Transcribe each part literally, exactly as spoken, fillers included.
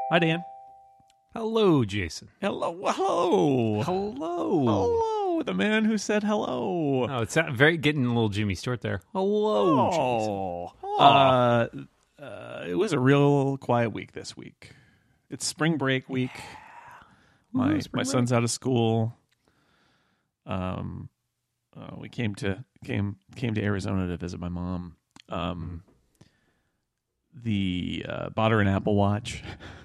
Hi, Dan. Hello, Jason. Hello. Hello. Hello. Hello. The man who said hello. Oh, it's very getting a little Jimmy Stewart there. Hello, Jason. Oh. Uh, uh, it was a real quiet week this week. It's spring break week. My Ooh, spring my break. son's out of school. Um, uh, we came to came came to Arizona to visit my mom. Um, the uh, bought her an Apple Watch.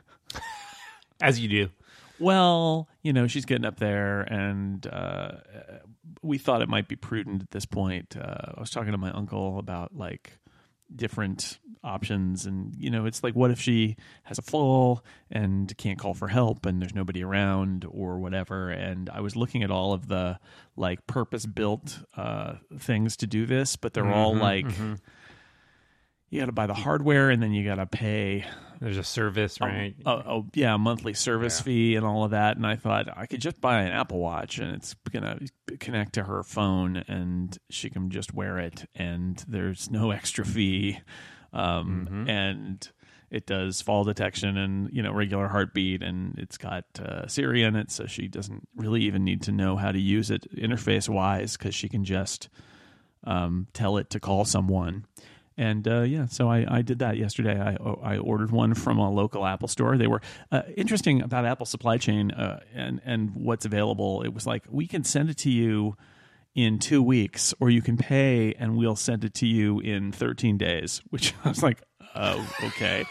As you do. Well, you know, she's getting up there, and uh, we thought it might be prudent at this point. Uh, I was talking to my uncle about, like, different options, and, you know, it's like, what if she has a fall and can't call for help, and there's nobody around or whatever, and I was looking at all of the, like, purpose-built uh, things to do this, but they're all, Mhm, like, mhm. you got to buy the hardware, and then you got to pay... There's a service, right? Oh, oh, yeah, a monthly service Yeah. fee and all of that. And I thought I could just buy an Apple Watch and it's going to connect to her phone and she can just wear it and there's no extra fee. Um, Mhm. And it does fall detection and, you know, regular heartbeat, and it's got uh, Siri in it. So she doesn't really even need to know how to use it interface wise because she can just um, tell it to call someone. And uh, yeah, so I, I did that yesterday. I I ordered one from a local Apple store. They were uh, interesting about Apple supply chain uh, and and what's available. It was like, we can send it to you in two weeks, or you can pay and we'll send it to you in thirteen days. Which I was like, oh, okay.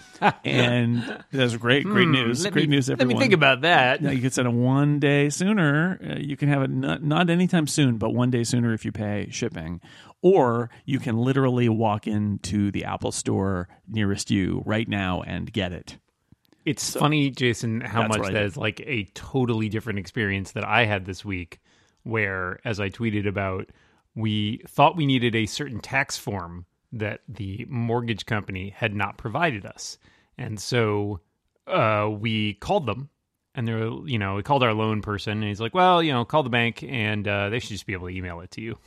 And that's great, great Hmm, news. let Great me- news, Let everyone. me think about that. Now, you could send it one day sooner. Uh, you can have it not, not anytime soon, but one day sooner if you pay shipping. Or you can literally walk into the Apple store nearest you right now and get it. It's funny, Jason, how That's much what I that did. is like a totally different experience that I had this week, where, as I tweeted about, we thought we needed a certain tax form that the mortgage company had not provided us. And so uh, we called them, and they're, you know, we called our loan person, and he's like, well, you know, call the bank, and uh, they should just be able to email it to you.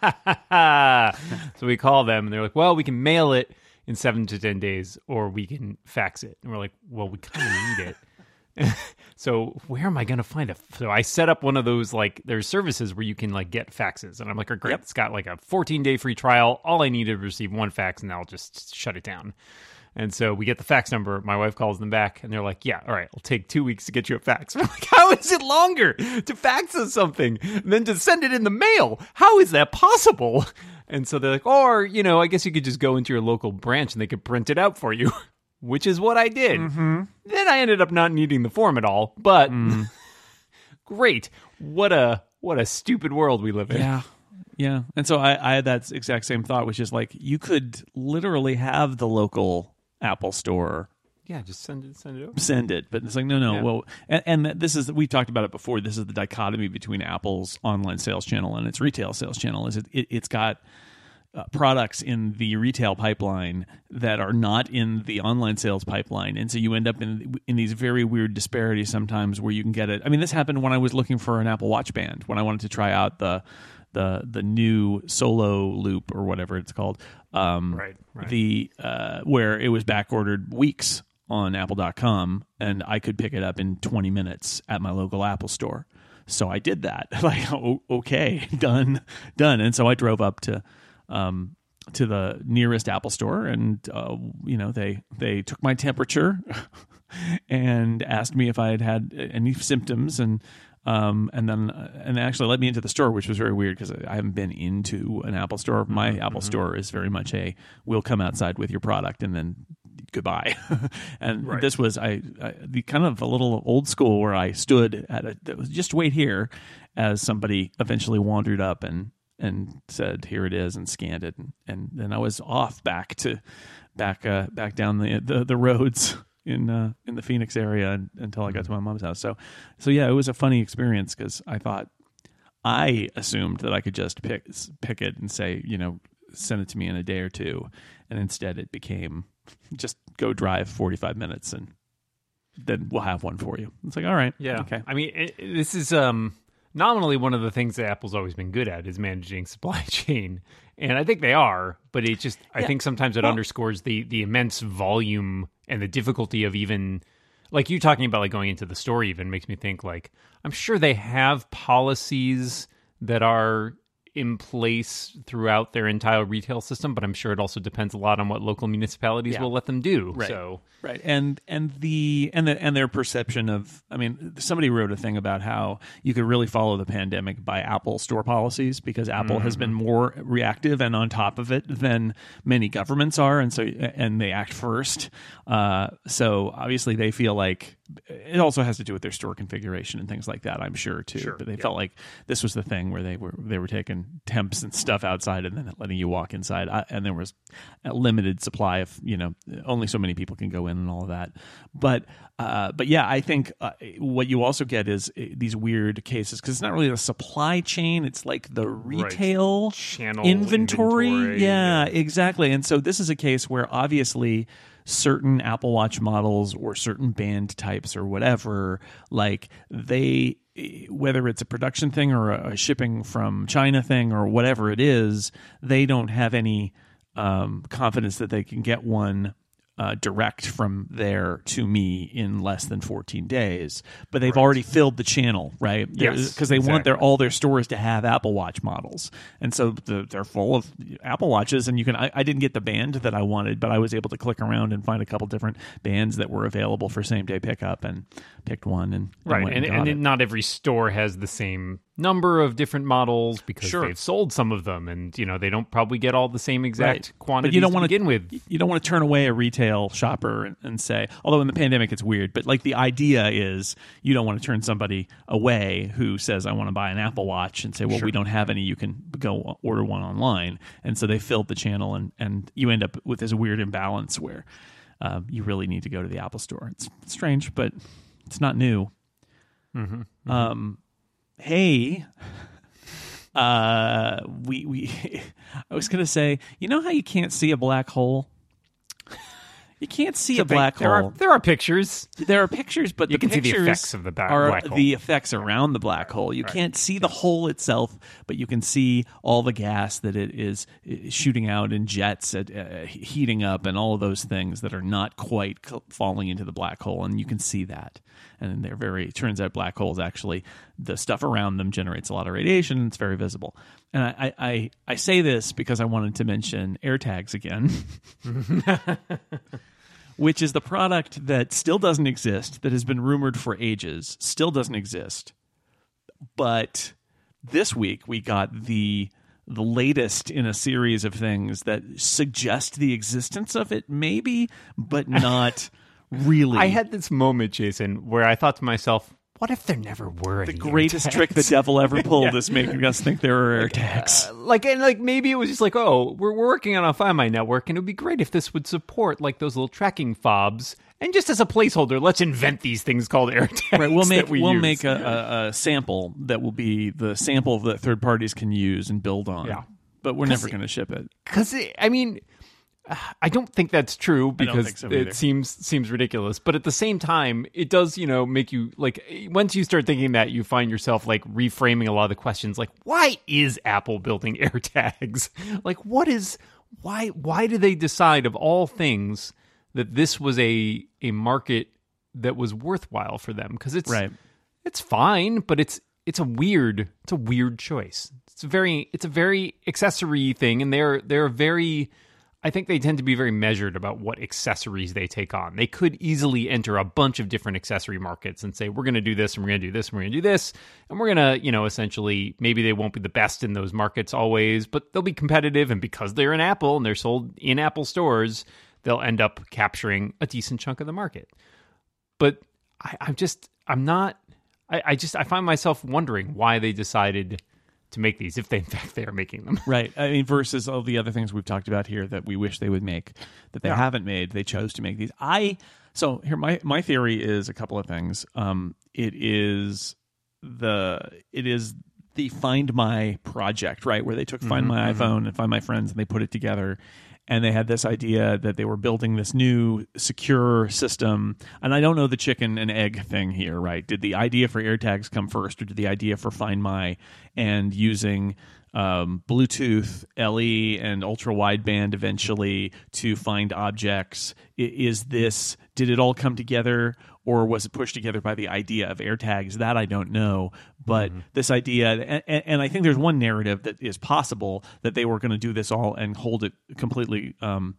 So we call them, and they're like, well, we can mail it in seven to ten days, or we can fax it. And we're like, well, we kind of need it. So where am I going to find a? So I set up one of those, like, there's services where you can like get faxes, and I'm like, oh, great, Yep. it's got like a fourteen day free trial. All I need to receive one fax, and I'll just shut it down. And so we get the fax number. My wife calls them back, and they're like, yeah, all right, it'll take two weeks to get you a fax. I'm like, how is it longer to fax us something than to send it in the mail? How is that possible? And so they're like, or, you know, I guess you could just go into your local branch and they could print it out for you, which is what I did. Mm-hmm. Then I ended up not needing the form at all, but Mm. great. What a what a stupid world we live in. Yeah. Yeah. And so I, I had that exact same thought, which is like, you could literally have the local Apple store Yeah, just send it send it over. send it, but it's like, no, no. Yeah. Well, and, and this is, we've talked about it before. This is the dichotomy between Apple's online sales channel and its retail sales channel. Is it, it it's got uh, products in the retail pipeline that are not in the online sales pipeline, and so you end up in in these very weird disparities sometimes where you can get it. I mean, this happened when I was looking for an Apple Watch band, when I wanted to try out the the the new Solo Loop or whatever it's called. Um, Right, right. The uh, where it was back ordered weeks on apple dot com, and I could pick it up in twenty minutes at my local Apple store. So I did that. Like, o- okay, done, done. And so I drove up to um, to the nearest Apple store, and uh, you know, they they took my temperature and asked me if I had had any symptoms, and um, and then and they actually let me into the store, which was very weird because I haven't been into an Apple store. My Mm-hmm. Apple store is very much a, we'll come outside with your product and then goodbye. And Right. this was I, I the kind of a little old school where I stood at a, just wait here, as somebody eventually wandered up and and said, here it is, and scanned it, and, and then I was off back to back uh, back down the the, the roads in uh, in the Phoenix area and, until I got to my mom's house. So so yeah, it was a funny experience because I thought, I assumed that I could just pick pick it and say, you know, send it to me in a day or two, and instead it became just go drive forty-five minutes and then we'll have one for you. It's like, all right, Yeah. okay. I mean, it, it- this is um, nominally one of the things that Apple's always been good at is managing supply chain. And I think they are, but it just, I Yeah. think sometimes it Well- underscores the, the immense volume and the difficulty of even like you talking about like going into the store even makes me think like I'm sure they have policies that are in place throughout their entire retail system, but I'm sure it also depends a lot on what local municipalities Yeah. will let them do. Right. So Right. And and the and the and their perception of I mean, somebody wrote a thing about how you could really follow the pandemic by Apple store policies because Apple mm-hmm. has been more reactive and on top of it than many governments are, and so and they act first. Uh, so obviously they feel like it also has to do with their store configuration and things like that, I'm sure too. Sure. But they yeah. felt like this was the thing where they were they were taking temps and stuff outside and then letting you walk inside, I, and there was a limited supply of, you know, only so many people can go in and all of that. But uh, but yeah, I think uh, what you also get is uh, these weird cases because it's not really the supply chain; it's like the retail right. channel inventory. inventory. Yeah, yeah, exactly. And so this is a case where obviously certain Apple Watch models or certain band types or whatever, like they, whether it's a production thing or a shipping from China thing or whatever it is, they don't have any um, confidence that they can get one Uh, direct from there to me in less than fourteen days, but they've right. already filled the channel, right? Yes, because they exactly. want their all their stores to have Apple Watch models, and so the, they're full of Apple Watches. And you can I, I didn't get the band that I wanted, but I was able to click around and find a couple different bands that were available for same day pickup, and picked one and, and right. went And, and, and it. not every store has the same number of different models because sure. they've sold some of them, and you know they don't probably get all the same exact right. quantities but you don't to want begin with. You don't want to turn away a retail shopper and, and say, although in the pandemic it's weird, but like the idea is you don't want to turn somebody away who says I want to buy an Apple Watch and say, well, sure. we don't have any. You can go order one online, and so they filled the channel, and and you end up with this weird imbalance where um, you really need to go to the Apple store. It's strange, but it's not new. Mm-hmm. Mm-hmm. Um, hey. Uh, we we. I was gonna say, you know how you can't see a black hole? You can't see a black there hole. Are, there are pictures. There are pictures, but you the can see pictures the effects of the ba- are black hole. the effects around the black hole. You right. can't see the hole itself, but you can see all the gas that it is shooting out in jets, at, uh, heating up, and all of those things that are not quite falling into the black hole. And you can see that. And they're very. It turns out black holes actually, the stuff around them generates a lot of radiation. It's very visible. And I, I, I say this because I wanted to mention AirTags again. Which is the product that still doesn't exist, that has been rumored for ages, still doesn't exist. But this week we got the the latest in a series of things that suggest the existence of it, maybe, but not really. I had this moment, Jason, where I thought to myself, what if there never were the any greatest AirTags? trick the devil ever pulled yeah. is making us think there are AirTags. Uh, like and like maybe it was just like, oh, we're, we're working on a Find My network, and it would be great if this would support like those little tracking fobs. And just as a placeholder, let's invent these things called AirTags. Right, we'll make we we'll use. make a, a, a sample that will be the sample that third parties can use and build on. Yeah. But we're never going to ship it. Because I mean, I don't think that's true because so it seems seems ridiculous. But at the same time, it does, you know, make you like once you start thinking that, you find yourself like reframing a lot of the questions. Like, why is Apple building AirTags? Like, what is why? Why did they decide of all things that this was a a market that was worthwhile for them? Because it's right. it's fine, but it's it's a weird it's a weird choice. It's a very it's a very accessory thing, and they're they're very. I think they tend to be very measured about what accessories they take on. They could easily enter a bunch of different accessory markets and say, we're going to do this, and we're going to do this, and we're going to do this, and we're going to, you know, essentially, maybe they won't be the best in those markets always, but they'll be competitive, and because they're in Apple and they're sold in Apple stores, they'll end up capturing a decent chunk of the market. But I, I'm just, I'm not, I, I just, I find myself wondering why they decided to make these, if they in fact they are making them. Right. I mean, versus all the other things we've talked about here that we wish they would make that they yeah. haven't made. They chose to make these. I so here my my theory is a couple of things. Um, it is the it is the Find My project, right, where they took Find mm-hmm, My mm-hmm. iPhone and Find My Friends and they put it together. And they had this idea that they were building this new secure system. And I don't know the chicken and egg thing here, right? Did the idea for AirTags come first, or did the idea for Find My and using um, Bluetooth, L E, and ultra wideband eventually to find objects? Is this, did it all come together? or was it pushed together by the idea of AirTags? That I don't know. But mm-hmm. this idea, and, and I think there's one narrative that is possible that they were going to do this all and hold it completely um,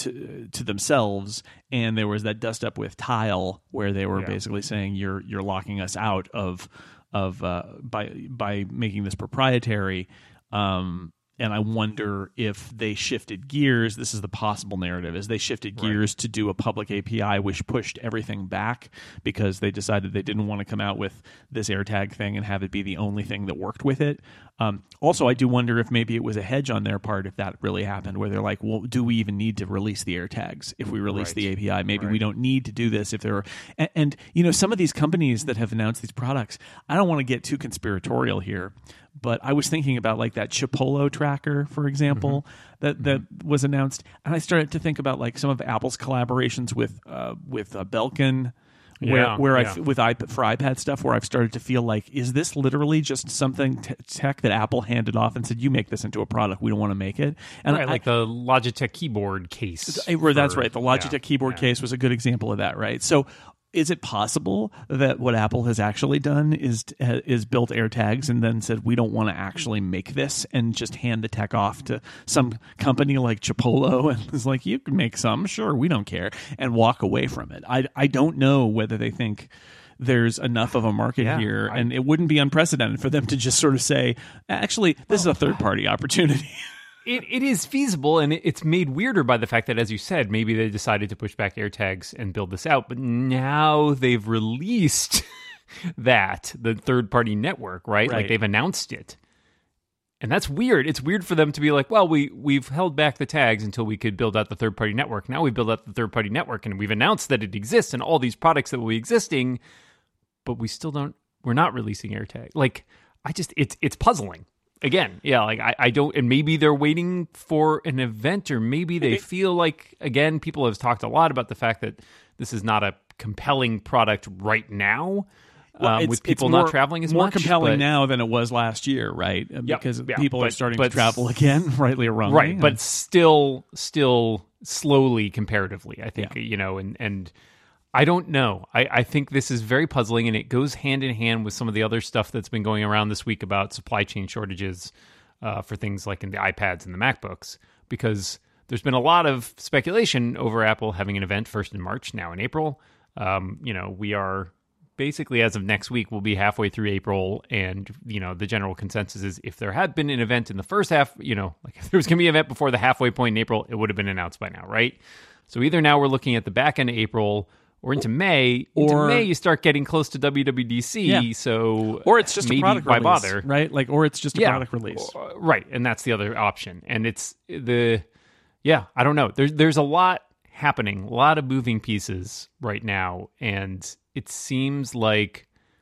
to to themselves. And there was that dust up with Tile where they were yeah. basically saying you're you're locking us out of of uh, by by making this proprietary. Um, And I wonder if they shifted gears. This is the possible narrative: is they shifted gears right. to do a public A P I, which pushed everything back because they decided they didn't want to come out with this AirTag thing and have it be the only thing that worked with it. Um, also, I do wonder if maybe it was a hedge on their part if that really happened, where they're like, "Well, do we even need to release the AirTags if we release right. the A P I? Maybe right. we don't need to do this if there are." And, and you know, some of these companies that have announced these products, I don't want to get too conspiratorial here. But I was thinking about like that Chipolo tracker, for example, mm-hmm. that, that mm-hmm. was announced, and I started to think about like some of Apple's collaborations with uh, with uh, Belkin, where yeah, where yeah. I with iPad for iPad stuff, where I've started to feel like, is this literally just something t- tech that Apple handed off and said, you make this into a product, we don't want to make it, and right, I, like the Logitech keyboard case. I, for, that's right, the Logitech yeah, keyboard yeah. case was a good example of that, right? So. Is it possible that what Apple has actually done is uh, is built AirTags and then said, we don't want to actually make this, and just hand the tech off to some company like Chipolo and is like, you can make some, sure, we don't care, and walk away from it? I, I don't know whether they think there's enough of a market yeah, here, I, and it wouldn't be unprecedented for them to just sort of say, actually, this well, is a third-party opportunity. It it is feasible, and it's made weirder by the fact that, as you said, maybe they decided to push back AirTags and build this out, but now they've released that, the third-party network, right? right? Like, they've announced it. And that's weird. It's weird for them to be like, well, we, we've held back the tags until we could build out the third-party network. Now we build out the third-party network, and we've announced that it exists and all these products that will be existing, but we still don't, we're not releasing AirTag. Like, I just, it's it's puzzling. Again, yeah, like I, I don't, and maybe they're waiting for an event, or maybe they feel like, again, people have talked a lot about the fact that this is not a compelling product right now, well, um, with people more, not traveling as more much. More compelling but, now than it was last year, right? Yep, because yeah, people but, are starting but, to travel again, rightly or wrongly. Right, but still, still slowly comparatively, I think, yeah. you know, and, and I don't know. I, I think this is very puzzling, and it goes hand in hand with some of the other stuff that's been going around this week about supply chain shortages uh, for things like in the iPads and the MacBooks, because there's been a lot of speculation over Apple having an event first in March, now in April. Um, you know, we are basically, as of next week, we'll be halfway through April, and, you know, the general consensus is if there had been an event in the first half, you know, like if there was going to be an event before the halfway point in April, it would have been announced by now, right? So either now we're looking at the back end of April, or into May. Into or, May, you start getting close to W W D C. Yeah. So, or it's just maybe a product why release, bother, right? Like, or it's just a yeah. product release, uh, right? And that's the other option. And it's the, yeah, I don't know. There's there's a lot happening, a lot of moving pieces right now, and it seems like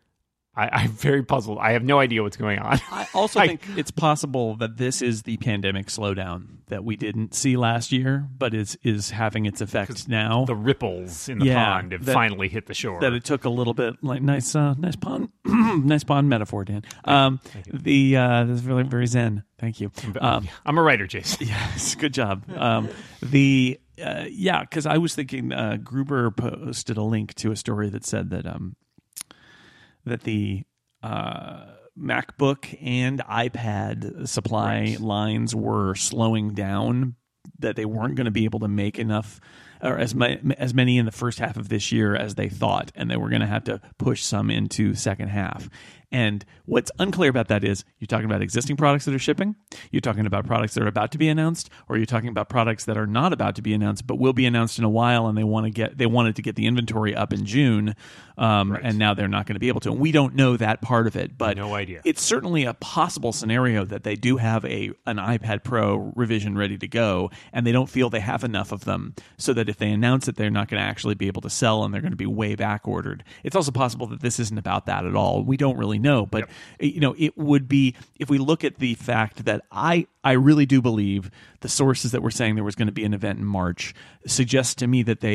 I, I'm very puzzled. I have no idea what's going on. I also I, think it's possible that this is the pandemic slowdown that we didn't see last year, but is is having its effect now. The ripples in the yeah, pond have that, finally hit the shore. That it took a little bit, like nice, uh, nice pond, nice pond metaphor, Dan. Um, the uh, this is really very zen. Thank you. Um, I'm a writer, Jason. Yes, good job. Um, the uh, yeah, because I was thinking uh, Gruber posted a link to a story that said that um, that the uh, MacBook and iPad supply right. lines were slowing down, that they weren't going to be able to make enough or as ma- as many in the first half of this year as they thought, and they were going to have to push some into second half. And what's unclear about that is, you're talking about existing products that are shipping, you're talking about products that are about to be announced, or you're talking about products that are not about to be announced but will be announced in a while, and they want to get they wanted to get the inventory up in June, um, right. and now they're not going to be able to. And we don't know that part of it, but no idea. It's certainly a possible scenario that they do have a an iPad Pro revision ready to go, and they don't feel they have enough of them, so that if they announce it, they're not going to actually be able to sell, and they're going to be way back ordered. It's also possible that this isn't about that at all. We don't really know, but yep. you know, it would be, if we look at the fact that I I really do believe the sources that were saying there was going to be an event in March suggests to me that they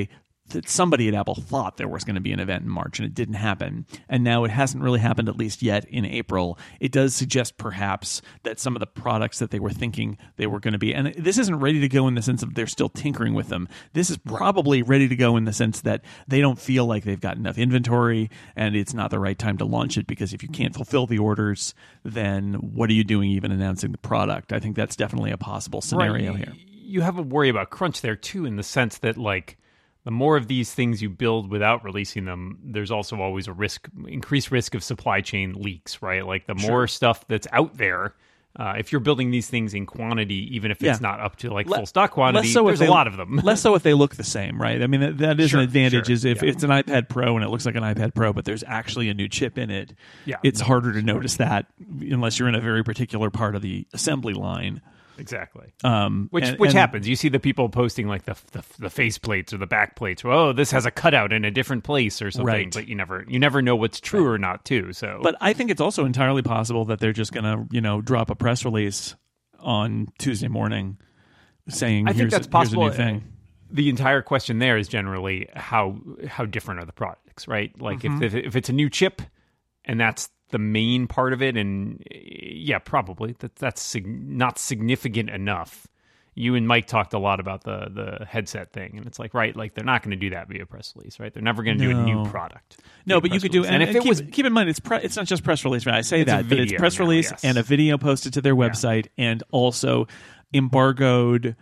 that somebody at Apple thought there was going to be an event in March, and it didn't happen. And now it hasn't really happened, at least yet, in April. It does suggest perhaps that some of the products that they were thinking they were going to be, and this isn't ready to go in the sense of they're still tinkering with them. This is probably ready to go in the sense that they don't feel like they've got enough inventory, and it's not the right time to launch it, because if you can't fulfill the orders, then what are you doing even announcing the product? I think that's definitely a possible scenario right. here. You have a worry about crunch there too, in the sense that like the more of these things you build without releasing them, there's also always a risk, increased risk of supply chain leaks, right? Like the more Sure. stuff that's out there, uh, if you're building these things in quantity, even if Yeah. it's not up to like Le- full stock quantity, less so if there's they- a lot of them. Less so if they look the same, right? I mean, that, that is Sure, an advantage. sure, Is if yeah. it's an iPad Pro and it looks like an iPad Pro, but there's actually a new chip in it, Yeah. it's harder to notice that unless you're in a very particular part of the assembly line. Exactly. Um, Which and- which and- happens. You see the people posting like the, the the face plates or the back plates. Oh, this has a cutout in a different place or something. Right. But you never you never know what's true or not too. So, But I think it's also entirely possible that they're just going to, you know, drop a press release on Tuesday morning saying, I think here's, that's a, possible. here's a new thing. The entire question there is generally how how different are the products, right? Like Mm-hmm. if, if if it's a new chip and that's the main part of it, and yeah, probably that that's sig- not significant enough. You and Mike talked a lot about the the headset thing, and it's like, right, like they're not going to do that via press release, right? They're never going to do a new No. product. No, via but you press could do, release. and, and if and it keep, was keep in mind, it's pre, it's not just press release. Right? I say It's a that, but it's video press now, release yes. and a video posted to their website, and also embargoed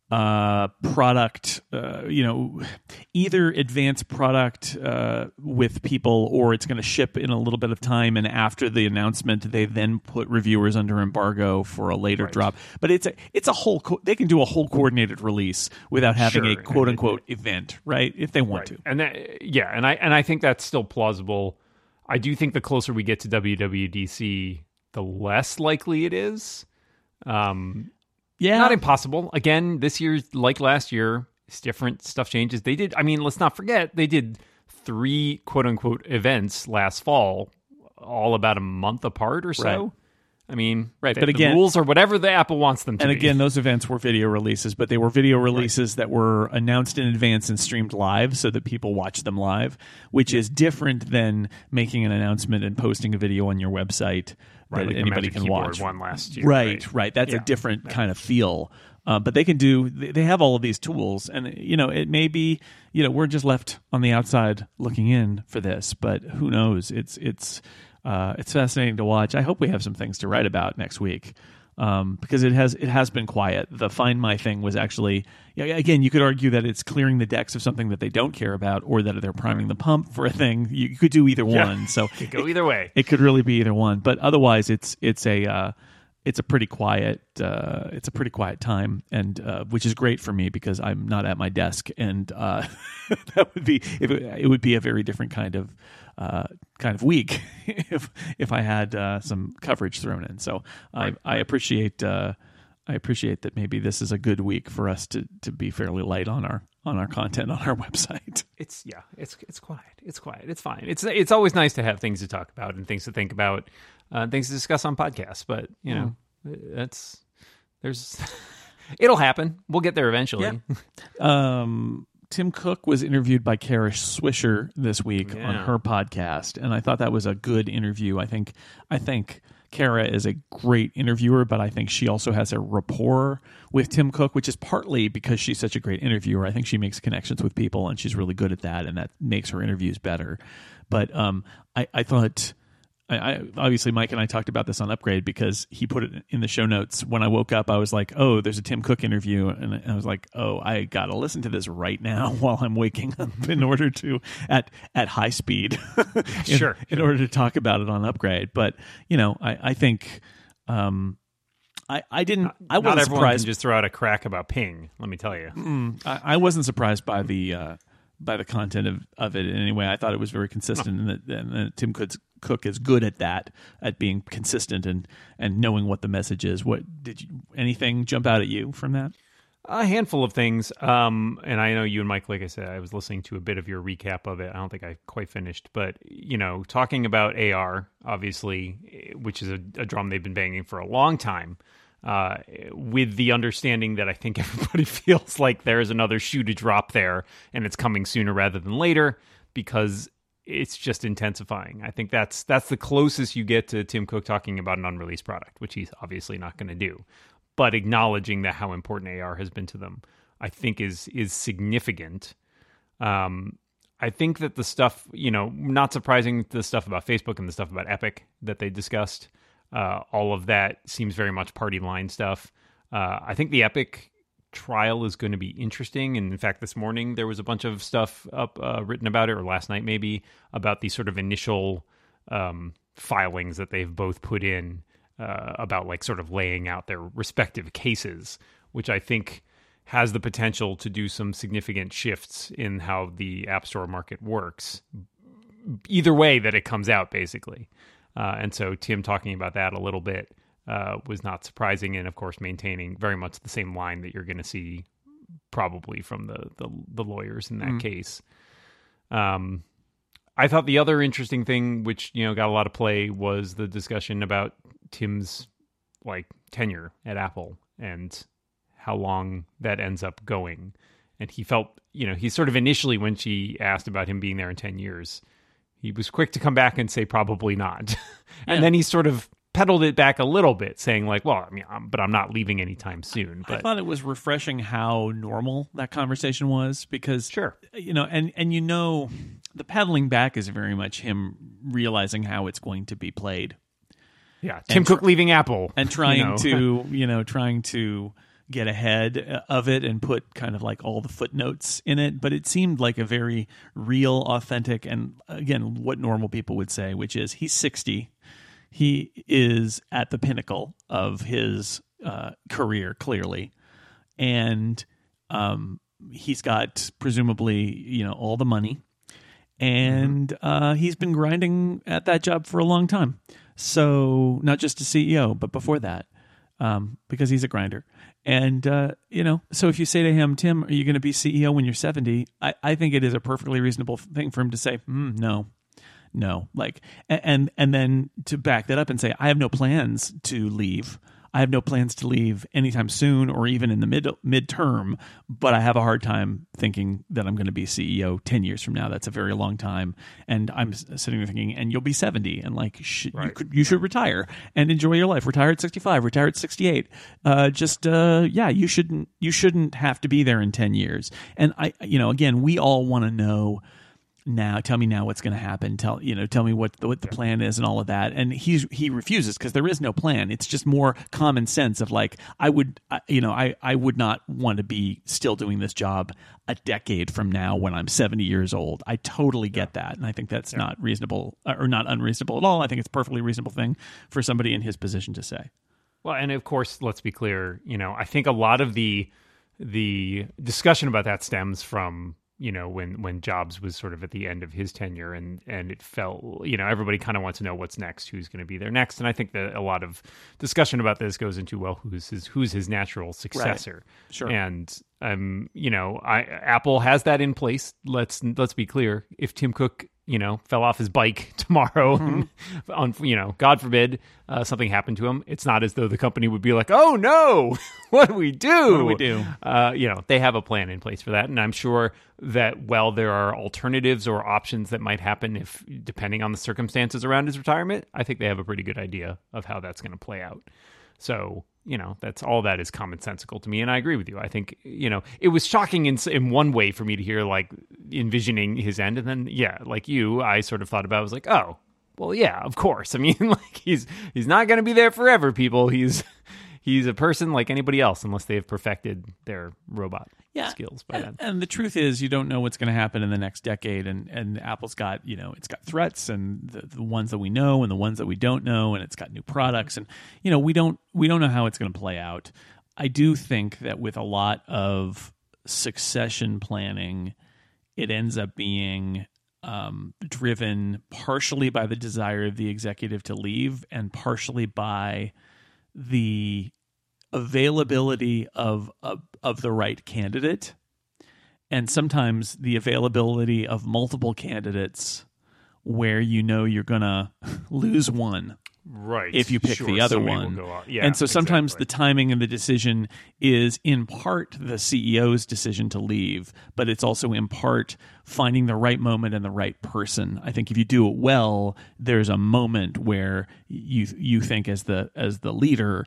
uh, product. Uh, you know, either advanced product uh, with people, or it's going to ship in a little bit of time, and after the announcement, they then put reviewers under embargo for a later Right. drop. But it's a it's a whole co- they can do a whole coordinated release without having Sure, a and quote it- unquote event, right? If they want Right. to. And that, yeah, and I and I think that's still plausible. I do think the closer we get to W W D C, the less likely it is. Um, Yeah, Not impossible. Again, this year, like last year, it's different. Stuff changes. They did. I mean, let's not forget they did three quote unquote events last fall, all about a month apart or so. Right. I mean, Right, the, but again- the rules are whatever the Apple wants them to And be. again, those events were video releases, but they were video releases that were announced in advance and streamed live so that people watch them live, which is different than making an announcement and posting a video on your website Right, that like the anybody Magic can Keyboard watch. one last year, Right, right. right. That's Yeah. a different kind of feel. Uh, but they can do, they they have all of these tools. And, you know, it may be, you know, we're just left on the outside looking in for this, but who knows? It's, it's, uh, it's fascinating to watch. I hope we have some things to write about next week. Um, because it has it has been quiet. The Find My thing was actually, yeah, again, you could argue that it's clearing the decks of something that they don't care about, or that they're priming the pump for a thing. You could do either Yeah. one. So Could go either way. it could really be either one. But otherwise, it's it's a uh, it's a pretty quiet uh, it's a pretty quiet time, and uh, which is great for me because I'm not at my desk, and uh, that would be it, would- it would be a very different kind of uh, kind of week if if I had uh, some coverage thrown in. So I I appreciate uh, I appreciate that maybe this is a good week for us to to be fairly light on our on our content on our website. It's yeah, it's it's quiet. It's quiet. It's fine. It's it's always nice to have things to talk about and things to think about, uh, things to discuss on podcasts. But you know, that's there's it'll happen. We'll get there eventually. Um, Tim Cook was interviewed by Kara Swisher this week on Yeah. her podcast, and I thought that was a good interview. I think I think Kara is a great interviewer, but I think she also has a rapport with Tim Cook, which is partly because she's such a great interviewer. I think she makes connections with people, and she's really good at that, and that makes her interviews better. But um, I, I thought. I, I obviously Mike and I talked about this on Upgrade because he put it in the show notes. When I woke up, I was like, "Oh, there's a Tim Cook interview," and I was like, "Oh, I got to listen to this right now while I'm waking up in order to at at high speed, in, Sure, in order to talk about it on Upgrade." But you know, I I think um, I I didn't I Not wasn't everyone surprised. can just throw out a crack about ping. Let me tell you. I, I wasn't surprised by the uh, by the content of, of it in any way. I thought it was very consistent, and, that, and that Tim Cook's, Cook is good at that, at being consistent and, and knowing what the message is. What did you anything jump out at you from that? A handful of things, um, and I know you and Mike, like I said, I was listening to a bit of your recap of it. I don't think I quite finished, but you know, talking about A R, obviously, which is a, a drum they've been banging for a long time. uh, with the understanding that I think everybody feels like there's another shoe to drop there, and it's coming sooner rather than later because it's just intensifying. I think that's that's the closest you get to Tim Cook talking about an unreleased product, which he's obviously not going to do. But acknowledging that how important A R has been to them, I think is is significant. Um, I think that the stuff, you know, not surprising, the stuff about Facebook and the stuff about Epic that they discussed, uh, all of that seems very much party line stuff. Uh, I think the Epic trial is going to be interesting. And in fact, this morning there was a bunch of stuff up uh, written about it, or last night maybe, about the sort of initial um, filings that they've both put in uh, about like sort of laying out their respective cases, which I think has the potential to do some significant shifts in how the App Store market works, either way that it comes out, basically. Uh, and so Tim talking about that a little bit uh, was not surprising, and of course maintaining very much the same line that you're going to see probably from the, the, the lawyers in that mm. case. Um, I thought the other interesting thing, which, you know, got a lot of play, was the discussion about Tim's like tenure at Apple and how long that ends up going. And he felt, you know, he sort of initially, when she asked about him being there in ten years, he was quick to come back and say probably not. and yeah. then he sort of pedaled it back a little bit, saying like, well, I mean, I'm, but I'm not leaving anytime soon. But I thought it was refreshing how normal that conversation was, because, sure, you know, and, and you know, the pedaling back is very much him realizing how it's going to be played. Yeah, Tim Cook tr- leaving Apple. And trying you know. to, you know, trying to get ahead of it and put kind of like all the footnotes in it. But it seemed like a very real, authentic, and again, what normal people would say, which is he's sixty. He is at the pinnacle of his uh, career, clearly. And um, he's got presumably, you know, all the money. And mm-hmm. uh, he's been grinding at that job for a long time. So not just a C E O, but before that, um, because he's a grinder. And, uh, you know, so if you say to him, Tim, are you going to be C E O when you're seventy? I, I think it is a perfectly reasonable thing for him to say, mm, no, no. Like, and, and then to back that up and say, I have no plans to leave. I have no plans to leave anytime soon or even in the mid midterm, but I have a hard time thinking that I'm going to be C E O ten years from now. That's a very long time. And I'm sitting there thinking, and you'll be seventy, and like, sh- right. you could, you should retire and enjoy your life. Retire at sixty-five, retire at sixty-eight. Uh, just, uh, yeah, you shouldn't, you shouldn't have to be there in ten years. And I, you know, again, we all want to know now, tell me now what's going to happen. Tell, you know, tell me what the, what the plan is and all of that. And he's, he refuses because there is no plan. It's just more common sense of like, I would, you know, I, I would not want to be still doing this job a decade from now when I'm seventy years old. I totally get yeah. that. And I think that's yeah. not reasonable or not unreasonable at all. I think it's a perfectly reasonable thing for somebody in his position to say. Well, and of course, let's be clear, you know, I think a lot of the, the discussion about that stems from, you know, when, when Jobs was sort of at the end of his tenure, and, and it felt, you know, everybody kind of wants to know what's next, who's going to be there next. And I think that a lot of discussion about this goes into, well, who's his, who's his natural successor? Right. Sure. And, um, you know, I, Apple has that in place. Let's, let's be clear. If Tim Cook, you know, fell off his bike tomorrow, mm-hmm. on, you know, God forbid, uh, something happened to him, it's not as though the company would be like, oh no, what do we do? What do we do? Uh, you know, they have a plan in place for that. And I'm sure that while there are alternatives or options that might happen if, depending on the circumstances around his retirement, I think they have a pretty good idea of how that's going to play out. So, you know, that's all that is commonsensical to me. And I agree with you. I think, you know, it was shocking in, in one way for me to hear like envisioning his end. And then, yeah, like you, I sort of thought about it, I was like, oh, well, yeah, of course. I mean, like he's, he's not going to be there forever, people. He's, he's a person like anybody else unless they have perfected their robot yeah. skills by and, then. And the truth is, you don't know what's going to happen in the next decade. And, and Apple's got, you know, it's got threats and the, the ones that we know and the ones that we don't know. And it's got new products. And, you know, we don't, we don't know how it's going to play out. I do think that with a lot of succession planning, it ends up being um, driven partially by the desire of the executive to leave and partially by the availability of, of of the right candidate, and sometimes the availability of multiple candidates where you know you're gonna lose one Right. if you pick Sure, the other somebody will one. go out. Yeah, and so sometimes exactly. the timing and the decision is in part the C E O's decision to leave, but it's also in part finding the right moment and the right person. I think if you do it well, there's a moment where you you think as the as the leader,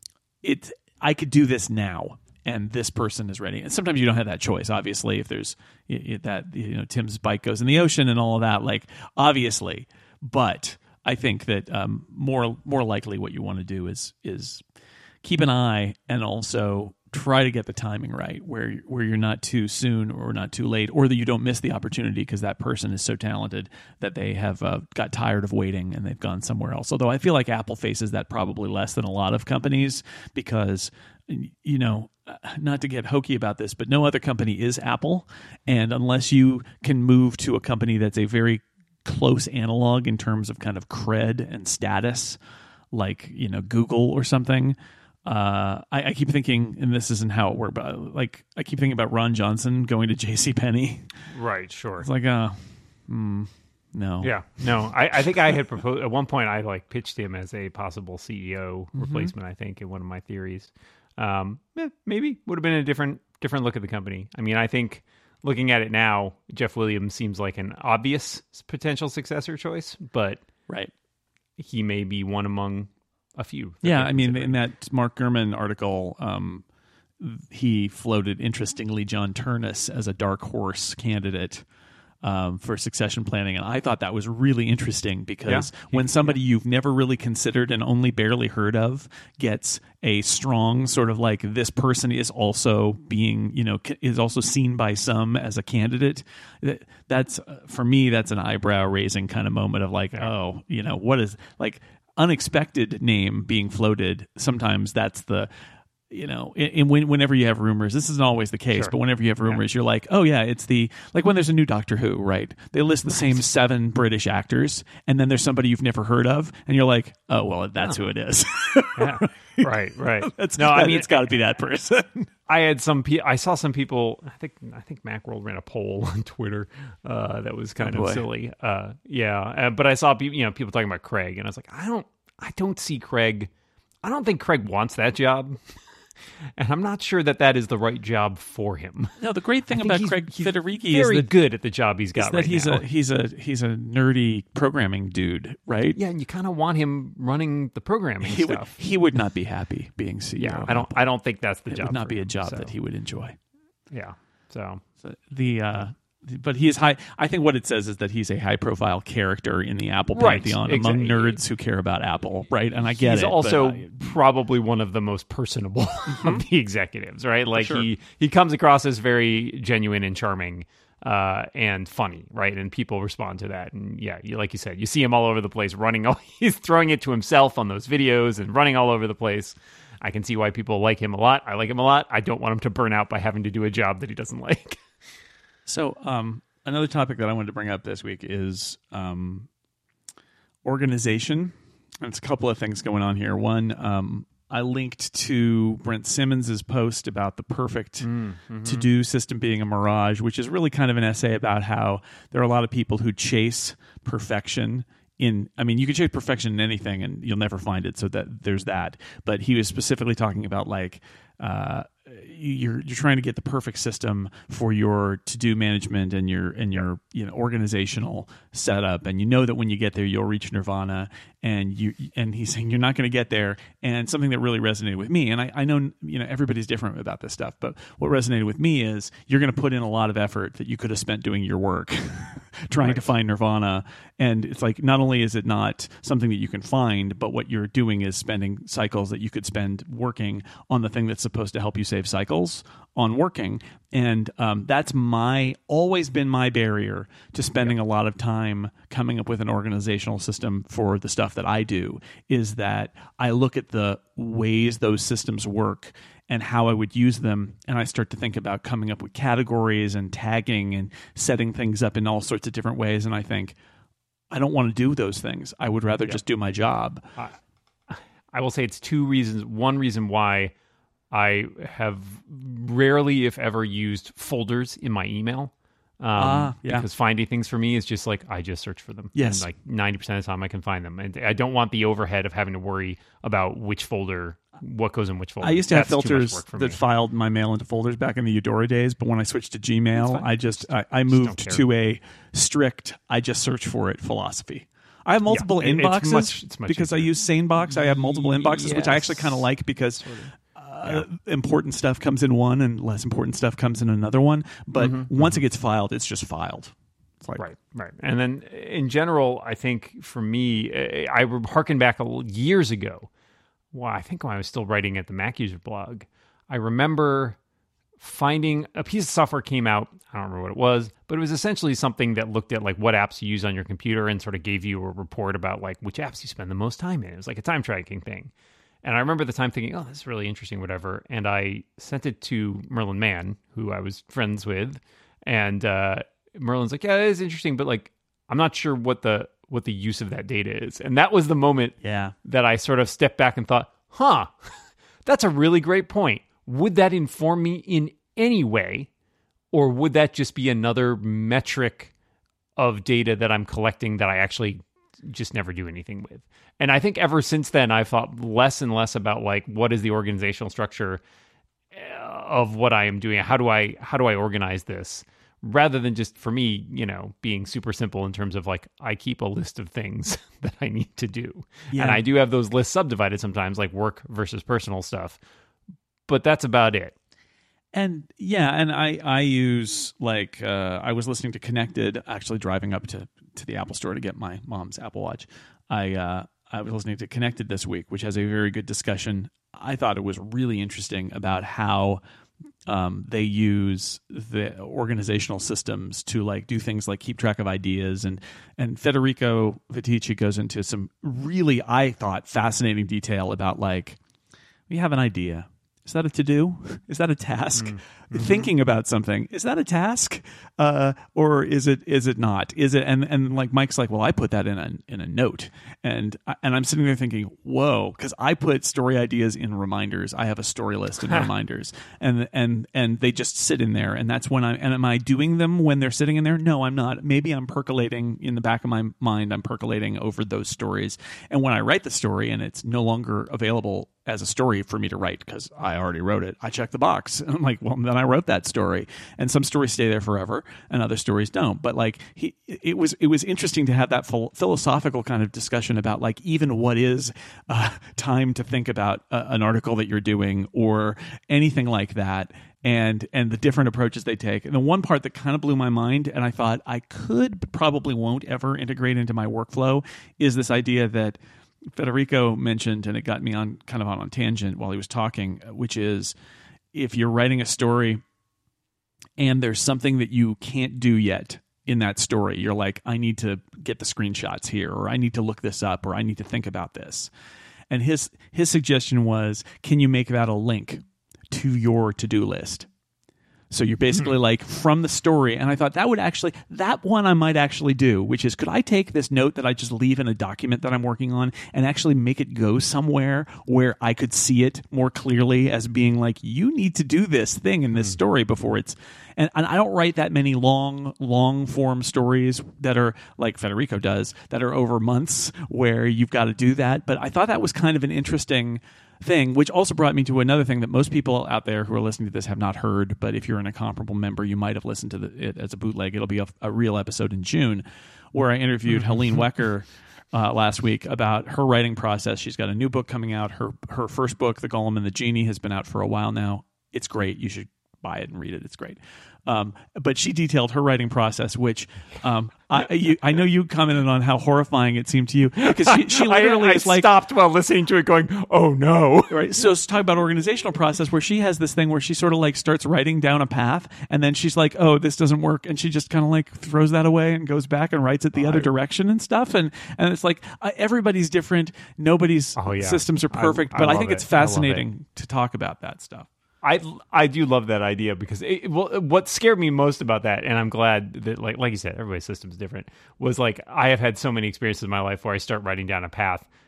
it I could do this now. And this person is ready. And sometimes you don't have that choice. Obviously, if there's that, you know, Tim's bike goes in the ocean and all of that, like obviously. But I think that um, more more likely what you want to do is is keep an eye and also try to get the timing right, where where you're not too soon or not too late, or that you don't miss the opportunity because that person is so talented that they have uh, got tired of waiting and they've gone somewhere else. Although I feel like Apple faces that probably less than a lot of companies because, you know, not to get hokey about this, but no other company is Apple. And unless you can move to a company that's a very close analog in terms of kind of cred and status, like, you know, Google or something, uh, I, I keep thinking, and this isn't how it worked, but like I keep thinking about Ron Johnson going to JCPenney. Right, sure. It's like, uh, hmm, no. Yeah, no. I, I think I had proposed at one point. I like pitched him as a possible C E O Mm-hmm. replacement. I think in one of my theories, um, eh, maybe would have been a different different look at the company. I mean, I think looking at it now, Jeff Williams seems like an obvious potential successor choice, but Right. he may be one among a few. that Yeah, they're I mean, considering. in that Mark Gurman article, um, he floated, interestingly, John Turnus as a dark horse candidate um, for succession planning. And I thought that was really interesting because Yeah. when somebody you've never really considered and only barely heard of gets a strong sort of like this person is also being, you know, is also seen by some as a candidate, that, that's, for me, that's an eyebrow raising kind of moment of like, Yeah. oh, you know, what is like unexpected name being floated. Sometimes that's the, you know, and when, whenever you have rumors, this isn't always the case, Sure. but whenever you have rumors, you're like, oh yeah, it's the, like when there's a new Doctor Who, right? They list the same seven British actors, and then there's somebody you've never heard of, and you're like, oh, well, that's who it is. Yeah. Right, right. That's, no, I that- mean, it's got to be that person. I had some. Pe- I saw some people. I think. I think Macworld ran a poll on Twitter uh, that was kind Oh, of boy. silly. Uh, yeah, uh, but I saw people. You know, people talking about Craig, and I was like, I don't. I don't see Craig. I don't think Craig wants that job, and I'm not sure that that is the right job for him. No, the great thing I think about he's- Craig he's Federighi very is that, good at the job he's is got that right he's now. a he's a he's a nerdy programming dude, right? yeah, and you kind of want him running the programming He would stuff. he would not be happy being C E O. yeah, of I don't. Apple. I don't think that's the It job. would not for be a him, job so, that he would enjoy. Yeah. So So the uh, but he is high. I think what it says is that he's a high profile character in the Apple Right, pantheon among exactly. nerds who care about Apple, right? And I get he's it. but also I- probably one of the most personable of the executives, right? Like sure. he he comes across as very genuine and charming uh, and funny, right? And people respond to that. And yeah, you, like you said, you see him all over the place running. All, he's throwing it to himself on those videos and running all over the place. I can see why people like him a lot. I like him a lot. I don't want him to burn out by having to do a job that he doesn't like. So, um, another topic that I wanted to bring up this week is um, organization. And it's a couple of things going on here. One, um, I linked to Brent Simmons' post about the perfect Mm-hmm. to-do system being a mirage, which is really kind of an essay about how there are a lot of people who chase perfection in, I mean, you can chase perfection in anything and you'll never find it. So that there's that. But he was specifically talking about like, uh, you're you're trying to get the perfect system for your to-do management and your and your you know organizational setup, and you know that when you get there you'll reach nirvana, and you and he's saying you're not going to get there. And something that really resonated with me, and I, I know you know everybody's different about this stuff, but what resonated with me is you're going to put in a lot of effort that you could have spent doing your work trying Right. to find nirvana. And it's like not only is it not something that you can find, but what you're doing is spending cycles that you could spend working on the thing that's supposed to help you save cycles on working. And um, that's my always been my barrier to spending a lot of time coming up with an organizational system for the stuff that I do, is that I look at the ways those systems work and how I would use them, and I start to think about coming up with categories and tagging and setting things up in all sorts of different ways. And I think, I don't want to do those things. I would rather just do my job. I will say it's two reasons. One reason why I have rarely, if ever, used folders in my email. Um, Ah, yeah. Because finding things for me is just like, I just search for them. Yes. And like ninety percent of the time I can find them. And I don't want the overhead of having to worry about which folder, what goes in which folder. I used to have That's too much filters work for that me. filed my mail into folders back in the Eudora days, but when I switched to Gmail, I just I, I don't moved care. to a strict I just search for it philosophy. I have multiple it- it's inboxes much- it's much because I easier. use SaneBox. I have multiple inboxes, which I actually Yes. kind of like because uh, important stuff comes in one and less important stuff comes in another one. But once it gets filed, it's just filed. It's like, Right, right. And then in general, I think for me, eh, I harken back a l- years ago. Well, I think when I was still writing at the Mac User blog, I remember finding a piece of software came out. I don't remember what it was, but it was essentially something that looked at like what apps you use on your computer and sort of gave you a report about like which apps you spend the most time in. It was like a time tracking thing. And I remember the time thinking, oh, this is really interesting, whatever. And I sent it to Merlin Mann, who I was friends with. And uh, Merlin's like, yeah, it is interesting, but like, I'm not sure what the what the use of that data is. And that was the moment yeah. that I sort of stepped back and thought, huh, that's a really great point. Would that inform me in any way? Or would that just be another metric of data that I'm collecting that I actually just never do anything with? And I think ever since then, I've thought less and less about like, what is the organizational structure of what I am doing? How do I, how do I organize this? Rather than just, for me, you know, being super simple in terms of like, I keep a list of things that I need to do. Yeah. And I do have those lists subdivided sometimes, like work versus personal stuff. But that's about it. And yeah, and I I use like uh, I was listening to Connected, actually driving up to, to the Apple store to get my mom's Apple Watch. I uh, I was listening to Connected this week, which has a very good discussion. I thought it was really interesting about how um, they use the organizational systems to like do things like keep track of ideas, and and Federico Viticci goes into some really, I thought, fascinating detail about like, we have an idea. Is that a to-do? Is that a task? Mm-hmm. Thinking about something, is that a task? Uh, or is it is it not? Is it and and like Mike's like, well, I put that in a in a note, and and I'm sitting there thinking, whoa, because I put story ideas in reminders. I have a story list in reminders, and and and they just sit in there, and that's when I and am I doing them when they're sitting in there? No, I'm not. Maybe I'm percolating in the back of my mind. I'm percolating over those stories, and when I write the story and it's no longer available as a story for me to write because I already wrote it, I check the box. And I'm like, well, then I wrote that story. And some stories stay there forever and other stories don't. But like he, it was it was interesting to have that full philosophical kind of discussion about like even what is uh, time to think about uh, an article that you're doing or anything like that. And and the different approaches they take. And the one part that kind of blew my mind, and I thought I could but probably won't ever integrate into my workflow, is this idea that Federico mentioned, and it got me on kind of on a tangent while he was talking, which is if you're writing a story and there's something that you can't do yet in that story, you're like, I need to get the screenshots here, or I need to look this up, or I need to think about this. And his his suggestion was, can you make that a link to your to-do list? So you're basically like from the story, and I thought that would actually, that one I might actually do, which is, could I take this note that I just leave in a document that I'm working on and actually make it go somewhere where I could see it more clearly as being like, you need to do this thing in this story before it's, and, and I don't write that many long, long form stories that are like Federico does, that are over months where you've got to do that. But I thought that was kind of an interesting thing, which also brought me to another thing that most people out there who are listening to this have not heard, but if you're an Incomparable member, you might have listened to the, it as a bootleg. It'll be a, a real episode in June where I interviewed Helene Wecker uh, last week about her writing process. She's got a new book coming out. Her her first book, The Golem and the Genie, has been out for a while now. It's great. You should buy it and read it. It's great. Um, but she detailed her writing process, which um, I, you, I know you commented on how horrifying it seemed to you, because she, she literally I, I is like, stopped while listening to it going, oh no. right. So let's talk about organizational process, where she has this thing where she sort of like starts writing down a path, and then she's like, oh, this doesn't work. And she just kind of like throws that away and goes back and writes it the other direction and stuff. And, and it's like, uh, everybody's different. Nobody's Oh, yeah. systems are I- perfect, I but I, love think it. it's I love it. fascinating to talk about that stuff. I I do love that idea, because it, well, what scared me most about that, and I'm glad that, like like you said, everybody's system is different, was like I have had so many experiences in my life where I start writing down a path,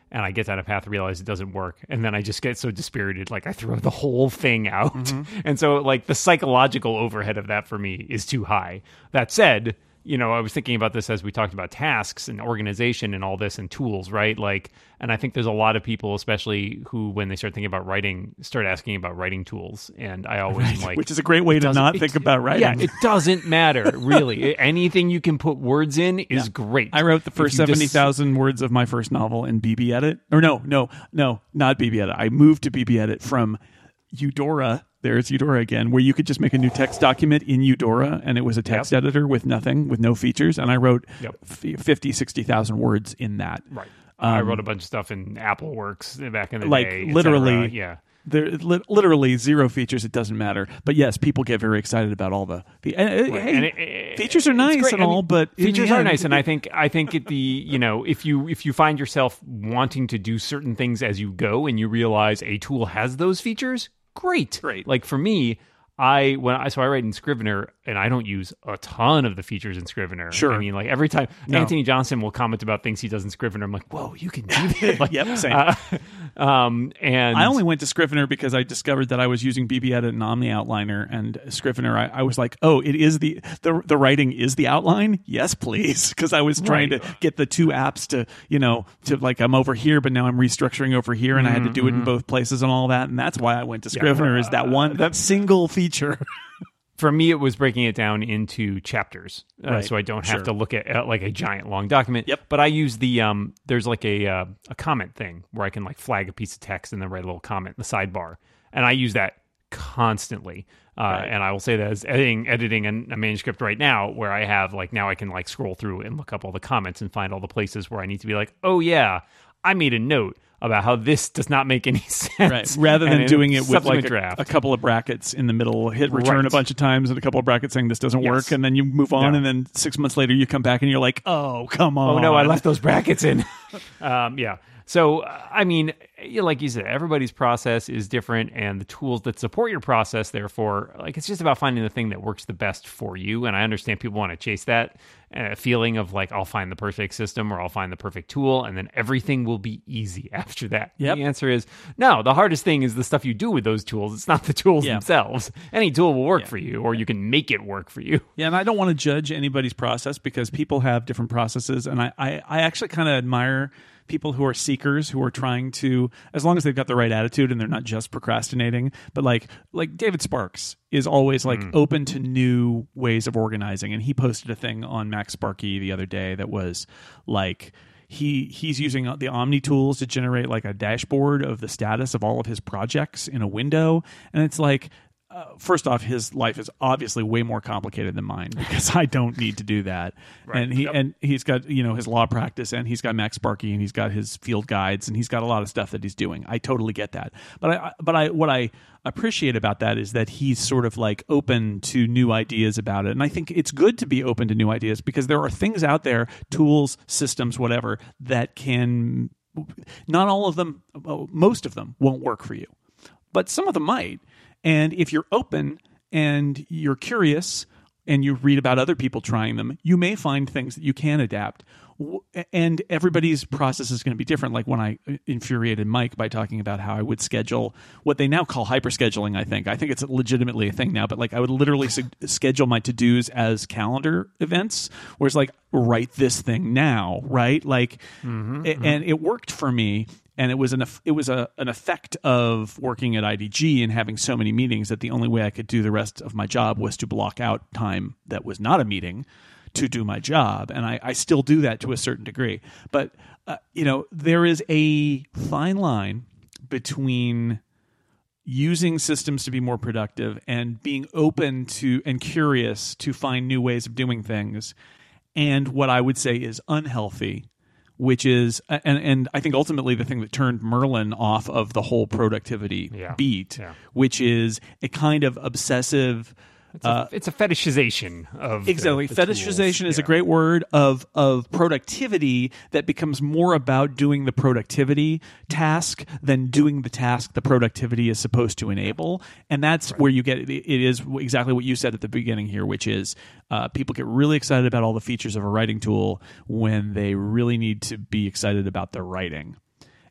and I get down a path, realize it doesn't work, and then I just get so dispirited, like I throw the whole thing out. Mm-hmm. And so, like, the psychological overhead of that for me is too high. That said, you know, I was thinking about this as we talked about tasks and organization and all this and tools, right? Like, and I think there's a lot of people, especially who, when they start thinking about writing, start asking about writing tools. And I always right. am like, which is a great way to not think about writing. Yeah, it doesn't matter, really. Anything you can put words in is yeah. great. I wrote the first seventy thousand just... words of my first novel in B B Edit. Or no, no, no, not B B Edit. I moved to B B Edit from Eudora. There's Eudora again, where you could just make a new text document in Eudora, and it was a text yep. editor with nothing, with no features, and I wrote yep. fifty, sixty thousand words in that. Right. Um, I wrote a bunch of stuff in AppleWorks back in the like day. Like, literally, yeah. There, li- literally zero features. It doesn't matter. But yes, people get very excited about all the, the uh, right. hey, and it, it, features are nice and I all, mean, but features are end, nice. And I think I think it, the you know if you if you find yourself wanting to do certain things as you go, and you realize a tool has those features, great. Great. Like for me, I when I so I write in Scrivener, and I don't use a ton of the features in Scrivener. Sure. I mean, like every time no. Anthony Johnson will comment about things he does in Scrivener, I'm like, whoa, you can do that. Like, yep, same. Uh, um, and I only went to Scrivener because I discovered that I was using B B Edit and Omni Outliner, and Scrivener. I, I was like, oh, it is the the the writing is the outline. Yes, please, because I was trying right. to get the two apps to you know to like I'm over here, but now I'm restructuring over here, and mm-hmm, I had to do mm-hmm. it in both places and all that, and that's why I went to Scrivener. Yeah. Is that one that single feature. For me, it was breaking it down into chapters, uh, right. so I don't have sure. to look at uh, like a giant long document. Yep. But I use the um, there's like a uh, a comment thing where I can like flag a piece of text and then write a little comment in the sidebar, and I use that constantly. Uh, right. And I will say that as editing editing a, a manuscript right now, where I have like now I can like scroll through and look up all the comments and find all the places where I need to be like, oh yeah, I made a note about how this does not make any sense. Right. Rather than doing it with like a, a couple of brackets in the middle, hit return right. a bunch of times and a couple of brackets saying this doesn't yes. work, and then you move on, no. and then six months later you come back and you're like, oh, come on. Oh, no, I left those brackets in. um, yeah. So, I mean, like you said, everybody's process is different, and the tools that support your process, therefore, like it's just about finding the thing that works the best for you. And I understand people want to chase that uh, feeling of like, I'll find the perfect system or I'll find the perfect tool, and then everything will be easy after that. Yep. The answer is no. The hardest thing is the stuff you do with those tools. It's not the tools yeah. themselves. Any tool will work yeah. for you, or you can make it work for you. Yeah, and I don't want to judge anybody's process because people have different processes, and I, I, I actually kind of admire people who are seekers, who are trying to, as long as they've got the right attitude and they're not just procrastinating, but like like David Sparks is always like mm. open to new ways of organizing. And he posted a thing on Max Sparky the other day that was like he he's using the Omni tools to generate like a dashboard of the status of all of his projects in a window. And it's like, Uh, first off, his life is obviously way more complicated than mine because I don't need to do that. Right. And he yep. and he's got you know his law practice, and he's got Max Sparky, and he's got his field guides, and he's got a lot of stuff that he's doing. I totally get that. But I but I what I appreciate about that is that he's sort of like open to new ideas about it. And I think it's good to be open to new ideas because there are things out there, tools, systems, whatever, that can, not all of them, most of them won't work for you, but some of them might. And if you're open and you're curious and you read about other people trying them, you may find things that you can adapt. And everybody's process is going to be different. Like when I infuriated Mike by talking about how I would schedule what they now call hyperscheduling, I think. I think it's legitimately a thing now, but like I would literally su- schedule my to-dos as calendar events, where it's like, write this thing now, right? Like, mm-hmm, a- mm-hmm. and it worked for me. And it was an it was a an effect of working at I D G and having so many meetings that the only way I could do the rest of my job was to block out time that was not a meeting to do my job. And I, I still do that to a certain degree. But, uh, you know, there is a fine line between using systems to be more productive and being open to and curious to find new ways of doing things, and what I would say is unhealthy, which is, and, and I think ultimately the thing that turned Merlin off of the whole productivity yeah. beat, yeah. which is a kind of obsessive... It's a, uh, it's a fetishization of exactly. The, the fetishization tools. is yeah. a great word of of productivity that becomes more about doing the productivity task than doing the task the productivity is supposed to enable. And that's right. where you get it. It is exactly what you said at the beginning here, which is uh, people get really excited about all the features of a writing tool when they really need to be excited about their writing.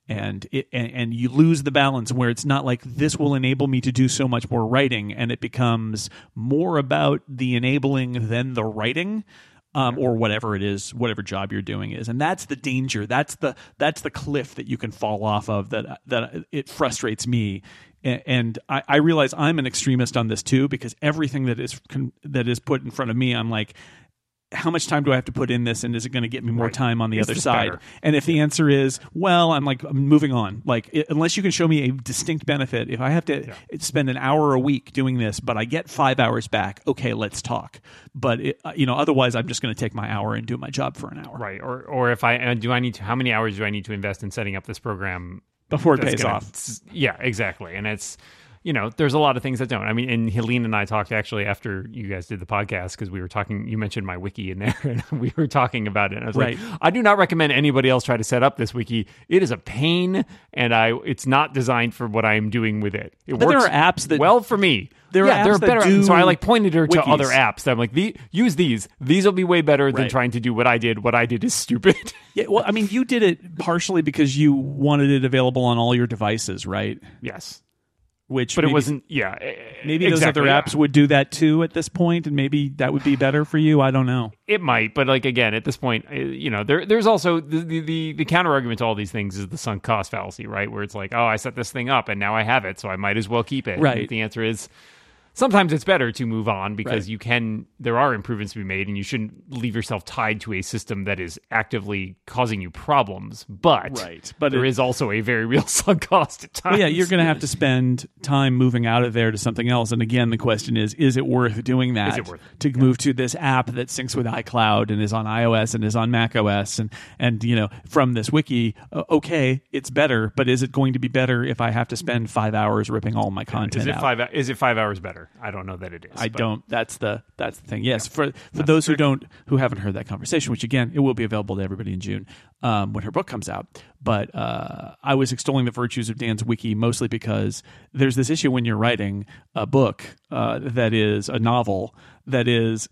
And it and, and you lose the balance where it's not like this will enable me to do so much more writing, and it becomes more about the enabling than the writing. Um, or whatever it is, whatever job you're doing is, and that's the danger. That's the that's the cliff that you can fall off of. That that it frustrates me, and, and I, I realize I'm an extremist on this too, because everything that is that is put in front of me, I'm like, how much time do I have to put in this, and is it going to get me more right. time on the Is other this side? better? And if the answer is, well, I'm like, I'm moving on. Like, it, unless you can show me a distinct benefit, if I have to Yeah. spend an hour a week doing this, but I get five hours back, okay, let's talk. But it, you know, otherwise, I'm just going to take my hour and do my job for an hour, Right. Or or if I uh, do I need to how many hours do I need to invest in setting up this program before it that's pays gonna- off. Yeah, exactly. And it's, you know, there's a lot of things that don't. I mean, and Helene and I talked actually after you guys did the podcast, because we were talking, you mentioned my wiki in there, and we were talking about it. And I was Right. like, I do not recommend anybody else try to set up this wiki. It is a pain, and I it's not designed for what I am doing with it. It But there works are apps that- well for me. there are yeah, there apps are that better. do So I like pointed her to wikis. other apps that I'm like, the, use these. These will be way better than Right. trying to do what I did. What I did is stupid. Yeah, well, I mean, you did it partially because you wanted it available on all your devices, right? Yes. Which, But maybe, it wasn't, yeah. Maybe exactly, those other yeah. apps would do that too at this point, and maybe that would be better for you. I don't know. It might, but like again, at this point, uh, you know, there there's also the, the the the counter argument to all these things is the sunk cost fallacy, right? Where it's like, oh, I set this thing up and now I have it, so I might as well keep it. Right. And the answer is, sometimes it's better to move on, because Right. you can. There are improvements to be made, and you shouldn't leave yourself tied to a system that is actively causing you problems. But Right. But there it- is also a very real sunk cost at times. Well, yeah, you're going to have to spend time moving out of there to something else. And again, the question is, is it worth doing that? Is it worth it? To move to this app that syncs with iCloud and is on iOS and is on macOS and, and you know, from this wiki, uh, okay, it's better, but is it going to be better if I have to spend five hours ripping all my content Is it out? five? Is it five hours better? I don't know that it is. I but- don't. That's the that's the thing. Yes, for for those who don't who haven't heard that conversation, which again, it will be available to everybody in June um, when her book comes out. But uh, I was extolling the virtues of Dan's wiki mostly because there's this issue when you're writing a book uh, that is a novel that is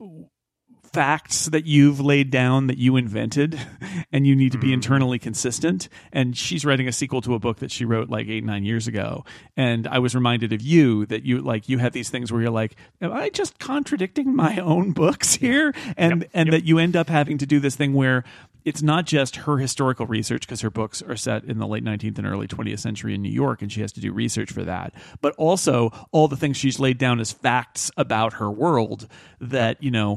facts that you've laid down that you invented, and you need to be Mm-hmm. internally consistent. And she's writing a sequel to a book that she wrote like eight, nine years ago. And I was reminded of you that you like you have these things where you're like, am I just contradicting my own books here? And Yep, and yep. that you end up having to do this thing where it's not just her historical research, because her books are set in the late nineteenth and early twentieth century in New York, and she has to do research for that. But also all the things she's laid down as facts about her world that, you know,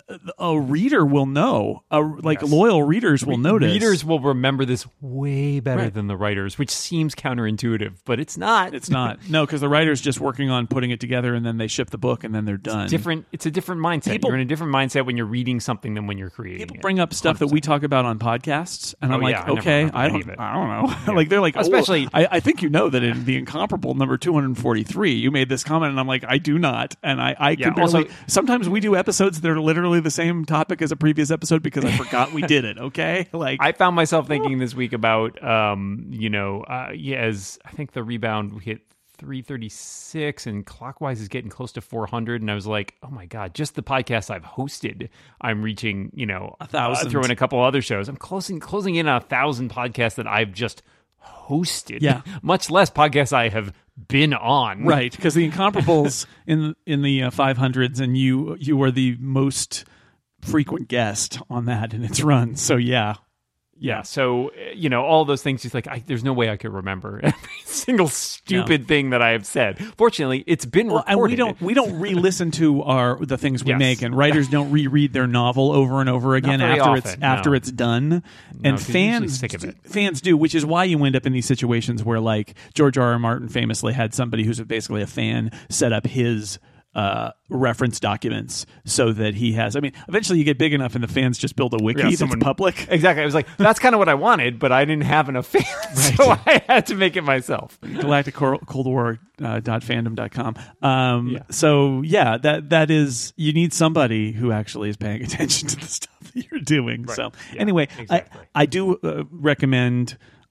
a reader will know. A, like Yes. loyal readers will notice. Readers will remember this way better Right. than the writers, which seems counterintuitive, but it's not. It's not. No, because the writer's just working on putting it together, and then they ship the book, and then they're done. different. It's a different mindset. People- you're in a different mindset when you're reading something than when you're creating. People it. bring up stuff that we talk about on podcasts, and Oh, I'm like, yeah, I never okay, remember I any don't, of it. I don't know. Like they're like, Especially- oh, I, I think you know that in the Incomparable number two hundred forty-three, you made this comment, and I'm like, I do not, and I, I Yeah, can barely. also- sometimes we do episodes that are literally the same topic as a previous episode because I forgot we did it. Okay, like I found myself thinking this week about, um, you know, uh, yeah, as I think the rebound we hit three thirty-six and Clockwise is getting close to four hundred. And I was like, oh my God, just the podcasts I've hosted, I'm reaching, you know, A thousand. Uh, throw in a couple other shows. I'm closing, closing in on a thousand podcasts that I've just hosted. Yeah. Much less podcasts I have been on. right, because the Incomparables in in the uh, five hundreds, and you you were the most frequent guest on that in its run. So yeah, Yeah, so uh, you know all those things. Just like I, there's no way I could remember every single stupid thing that I have said. Fortunately, it's been Well, and recorded. we don't we don't re-listen to our the things we Yes. make, and writers don't reread their novel over and over again very after it's often, no. after it's done. and 'cause you're usually fans sick of it. fans do, which is why you end up in these situations where like George R. R. Martin famously had somebody who's basically a fan set up his uh, reference documents so that he has. I mean, eventually you get big enough, and the fans just build a wiki Yeah, that's someone- public. Exactly. I was like, that's kind of what I wanted, but I didn't have enough fans, so I had to make it myself. Galactic Cold War uh, dot fandom dot com. Um, Yeah. So yeah, that that is you need somebody who actually is paying attention to the stuff that you're doing. So Yeah, anyway, exactly. I I do uh, recommend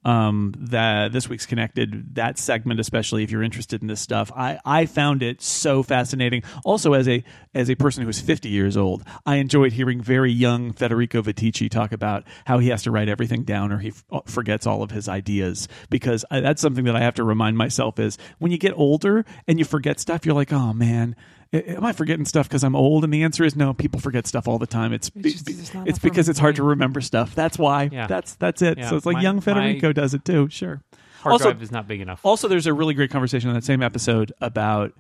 um, that this week's Connected, that segment, especially if you're interested in this stuff. I, I found it so fascinating. Also, as a as a person who is fifty years old, I enjoyed hearing very young Federico Viticci talk about how he has to write everything down or he f- forgets all of his ideas, because I, that's something that I have to remind myself is when you get older and you forget stuff, you're like, oh man, am I forgetting stuff because I'm old? And the answer is no. People forget stuff all the time. It's It's just- be- it's not it's enough because for it's hard me. to remember stuff. That's why. Yeah. That's that's it. Yeah. So it's like My- young my- Federico does it too. Sure. Hard Also- drive is not big enough. Also, there's a really great conversation on that same episode about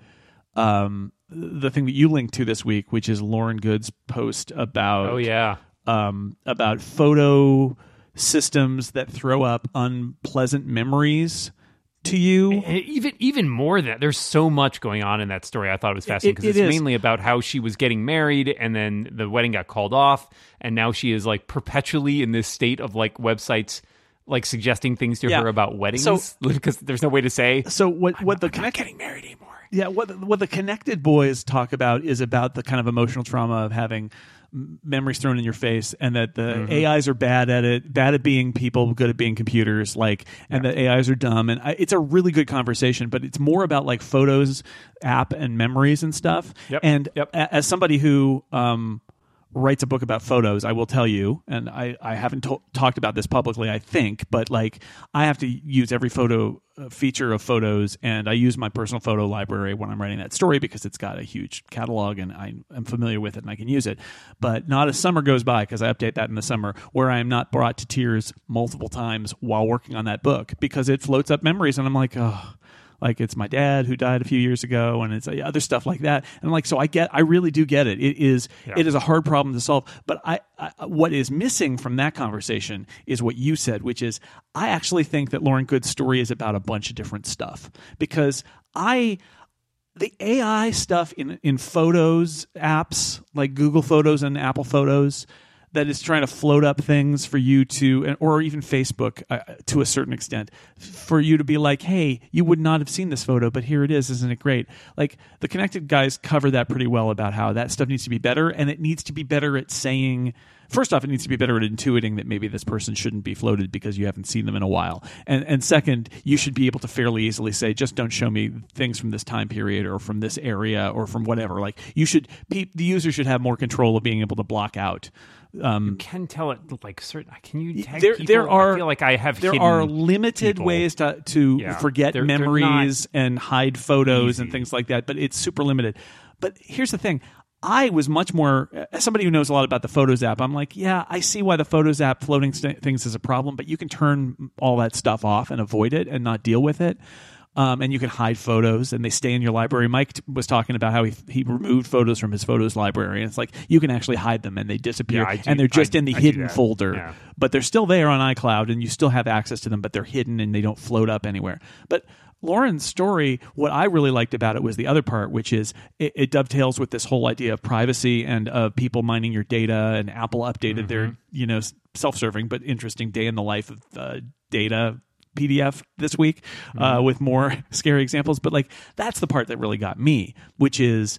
um, the thing that you linked to this week, which is Lauren Good's post about Oh yeah. um, about photo systems that throw up unpleasant memories to you. And even even more than that, there's so much going on in that story. I thought it was fascinating It- because it it's is. mainly about how she was getting married and then the wedding got called off, and now she is like perpetually in this state of like websites like suggesting things to Yeah. her about weddings So- because there's no way to say. So what what the I'm not connect getting married anymore. yeah what the- what the Connected Boys talk about is about the kind of emotional trauma of having m- memories thrown in your face, and that the Mm-hmm. A Is are bad at it, bad at being people, good at being computers, like, and that A Is are dumb. And I, it's a really good conversation, but it's more about like photos, app, and memories and stuff. Yep. And Yep. a- as somebody who um, writes a book about photos, I will tell you, and I, I haven't to- talked about this publicly, I think, but like I have to use every photo uh, feature of photos, and I use my personal photo library when I'm writing that story because it's got a huge catalog and I am familiar with it and I can use it. But not a summer goes by, because I update that in the summer, where I am not brought to tears multiple times while working on that book, because it floats up memories and I'm like, oh, like it's my dad who died a few years ago, and it's uh, other stuff like that. And I'm like, so I get, I really do get it. It is, Yeah. it is a hard problem to solve. But I, I, what is missing from that conversation is what you said, which is I actually think that Lauren Good's story is about a bunch of different stuff, because I. The A I stuff in in photos apps like Google Photos and Apple Photos that is trying to float up things for you to, or even Facebook uh, to a certain extent, for you to be like, hey, you would not have seen this photo, but here it is. Isn't it great? Like the Connected guys cover that pretty well about how that stuff needs to be better, and it needs to be better at saying, first off, it needs to be better at intuiting that maybe this person shouldn't be floated because you haven't seen them in a while. And and second, you should be able to fairly easily say, just don't show me things from this time period or from this area or from whatever. Like you should, pe- the user should have more control of being able to block out. Um, Can tell it like certain. Can you tag there, people? there are. I feel like I have. There hidden are limited people. ways to to Yeah. forget They're- they're memories and hide photos and easy. things like that, but it's super limited. But here's the thing. I was much more, as somebody who knows a lot about the Photos app, I'm like, yeah, I see why the Photos app floating st- things is a problem, but you can turn all that stuff off and avoid it and not deal with it. Um, and you can hide photos and they stay in your library. Mike t- was talking about how he he removed photos from his photos library, and it's like you can actually hide them and they disappear, Yeah, I do- and they're just I- in the I do hidden that. folder, Yeah. but they're still there on iCloud and you still have access to them, but they're hidden and they don't float up anywhere. But Lauren's story, what I really liked about it was the other part, which is it, it dovetails with this whole idea of privacy and of people mining your data. And Apple updated their, you know, self-serving but interesting day in the life of uh, data P D F this week uh, with more scary examples. But like that's the part that really got me, which is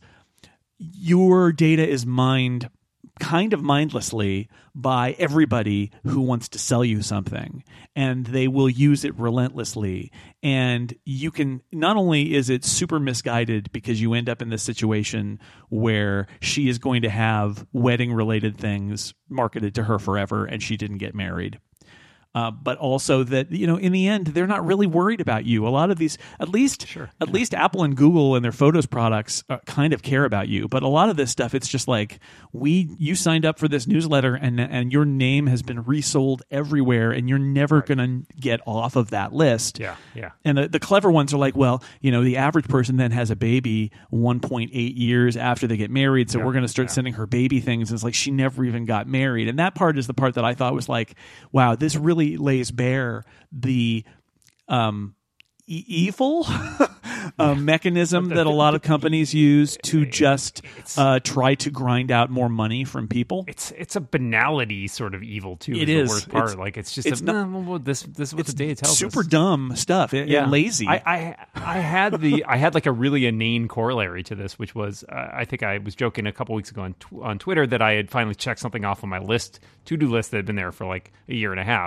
your data is mined kind of mindlessly by everybody who wants to sell you something, and they will use it relentlessly. And you can, not only is it super misguided because you end up in this situation where she is going to have wedding related things marketed to her forever and she didn't get married. Uh, but also that, you know, in the end, they're not really worried about you. A lot of these, at least, Sure. at least Apple and Google and their Photos products uh, kind of care about you. But a lot of this stuff, it's just like, we, you signed up for this newsletter and and your name has been resold everywhere, and you're never Right. going to get off of that list. Yeah, yeah. And the, the clever ones are like, well, you know, the average person then has a baby one point eight years after they get married, so Yeah, we're going to start yeah. sending her baby things. And it's like she never even got married. And that part is the part that I thought was like, wow, this really lays bare the um, e- evil uh, mechanism that a lot of companies use to just uh, try to grind out more money from people. It's it's a banality sort of evil too. It is is. the worst part. It's- like it's just it's a, not- "Nah, well, this this is what the data tells Super us. dumb stuff and, and lazy. I, I I had the I had like a really inane corollary to this, which was uh, I think I was joking a couple weeks ago on tw- on Twitter that I had finally checked something off on my list to do list that had been there for like a year and a half,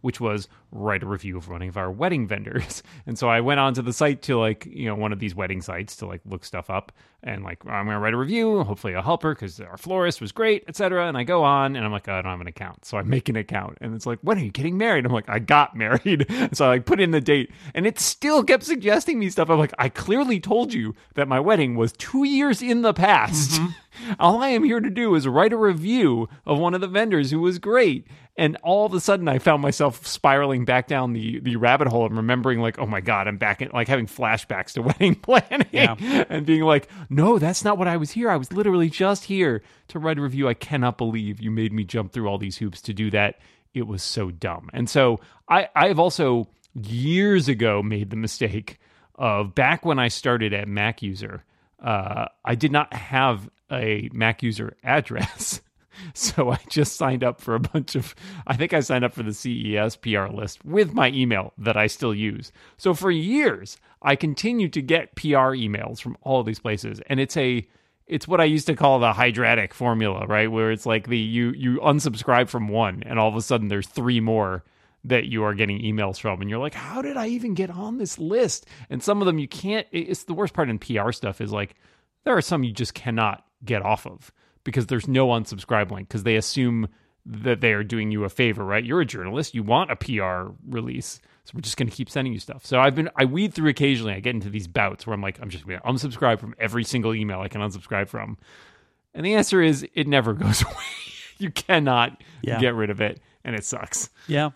which was write a review of one of our wedding vendors. And so I went onto the site to like, you know, one of these wedding sites to like look stuff up and like, I'm going to write a review. Hopefully I'll help her because our florist was great, et cetera. And I go on and I'm like, oh, I don't have an account. So I make an account and it's like, when are you getting married? I'm like, I got married. So I like put in the date and it still kept suggesting me stuff. I'm like, I clearly told you that my wedding was two years in the past. Mm-hmm. All I am here to do is write a review of one of the vendors who was great. And all of a sudden I found myself spiraling back down the, the rabbit hole and remembering like, oh my God, I'm back in like having flashbacks to wedding planning yeah. and being like, no, that's not what I was here. I was literally just here to write a review. I cannot believe you made me jump through all these hoops to do that. It was so dumb. And so I, I've also years ago made the mistake of back when I started at Mac User, uh, I did not have a Mac User address. So I just signed up for a bunch of, I think I signed up for the C E S P R list with my email that I still use. So for years, I continued to get P R emails from all of these places. And it's a, it's what I used to call the hydratic formula, right? Where it's like the, you, you unsubscribe from one and all of a sudden there's three more that you are getting emails from. And you're like, how did I even get on this list? And some of them you can't, it's the worst part in P R stuff is like, there are some you just cannot get off of. Because there's no unsubscribe link, because they assume that they are doing you a favor, right? You're a journalist, you want a P R release, so we're just going to keep sending you stuff. So I've been, I weed through occasionally. I get into these bouts where I'm like, I'm just going to unsubscribe from every single email I can unsubscribe from, and the answer is it never goes away. You cannot yeah. get rid of it, and it sucks. Yeah.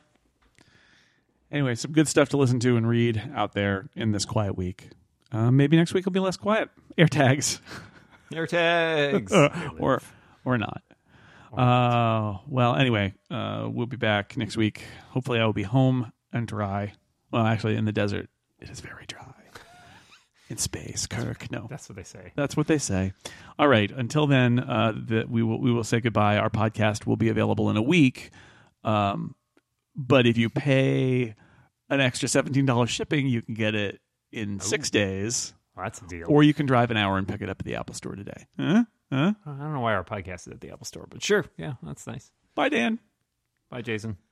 Anyway, some good stuff to listen to and read out there in this quiet week. Uh, maybe next week will be less quiet. AirTags. AirTags. uh, or or not. Uh, well, anyway, uh, we'll be back next week. Hopefully I will be home and dry. Well, actually, in the desert, it is very dry. In space, Kirk. No. That's what they say. That's what they say. All right. Until then, uh, the, we will we will say goodbye. Our podcast will be available in a week. Um, but if you pay an extra seventeen dollars shipping, you can get it in Ooh. six days. Well, that's a deal. Or you can drive an hour and pick it up at the Apple Store today. Huh? Huh? I don't know why our podcast is at the Apple Store, but sure. Yeah, that's nice. Bye, Dan. Bye, Jason.